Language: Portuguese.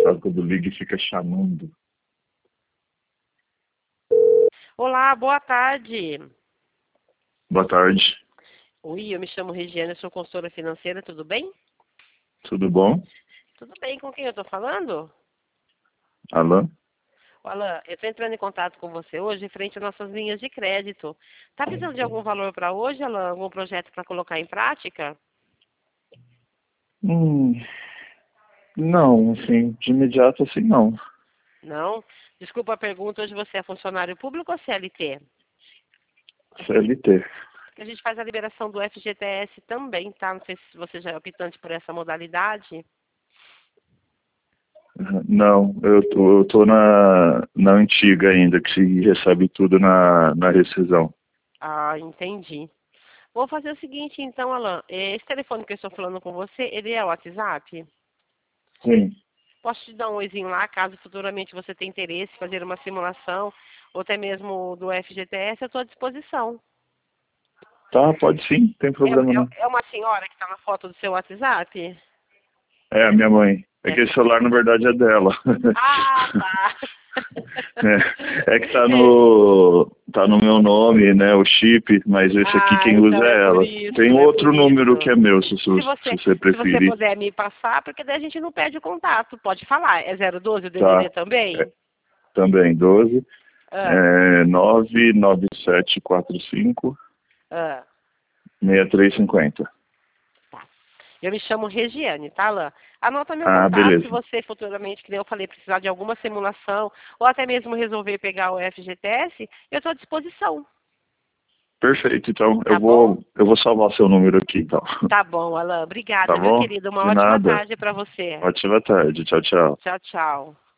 sabe quando liga e fica chamando. Olá, boa tarde. Boa tarde, Oi, eu me chamo Regiane, eu sou consultora financeira, tudo bem? tudo bom? Tudo bem, com quem eu estou falando? Alan? Alan, eu estou entrando em contato com você hoje referente às nossas linhas de crédito. Está precisando de algum valor para hoje, Alan? Algum projeto para colocar em prática? Não, assim, de imediato assim não. Não? Desculpa a pergunta, hoje você é funcionário público ou CLT? CLT. A gente faz a liberação do FGTS também, tá? Não sei se você já é optante por essa modalidade. Não, eu tô na antiga ainda, que se recebe tudo na rescisão. Ah, entendi. Vou fazer o seguinte, então, Alan. Esse telefone que eu estou falando com você, ele é o WhatsApp? Sim. Posso te dar um oizinho lá, caso futuramente você tenha interesse em fazer uma simulação, ou até mesmo do FGTS, eu estou à disposição. Tá, pode sim, não tem É, problema não. é uma senhora que está na foto do seu WhatsApp? É, a minha mãe. É que esse celular, na verdade, é dela. Ah, tá. É que tá no meu nome, né, o chip, mas esse aqui Ah, quem usa então é é por ela. isso, Tem é por outro número que isso. é meu, se Se você, você, se você se você preferir. puder me passar, porque daí a gente não perde o contato. Pode falar. É 012 o DDD Tá, também? também, 12, Ah, 99745 ah. 6350. Tá. Eu me chamo Regiane, tá, Alain? Anota meu Ah, contato se beleza. você futuramente, que nem eu falei, precisar de alguma simulação ou até mesmo resolver pegar o FGTS, eu estou à disposição. Perfeito, então eu Tá bom? vou, eu vou salvar seu número aqui, então. Tá bom, Alain. Tá Obrigada, viu, bom? querido? Uma De ótima nada. tarde para você. Ótima tarde. Tchau, tchau. Tchau, tchau.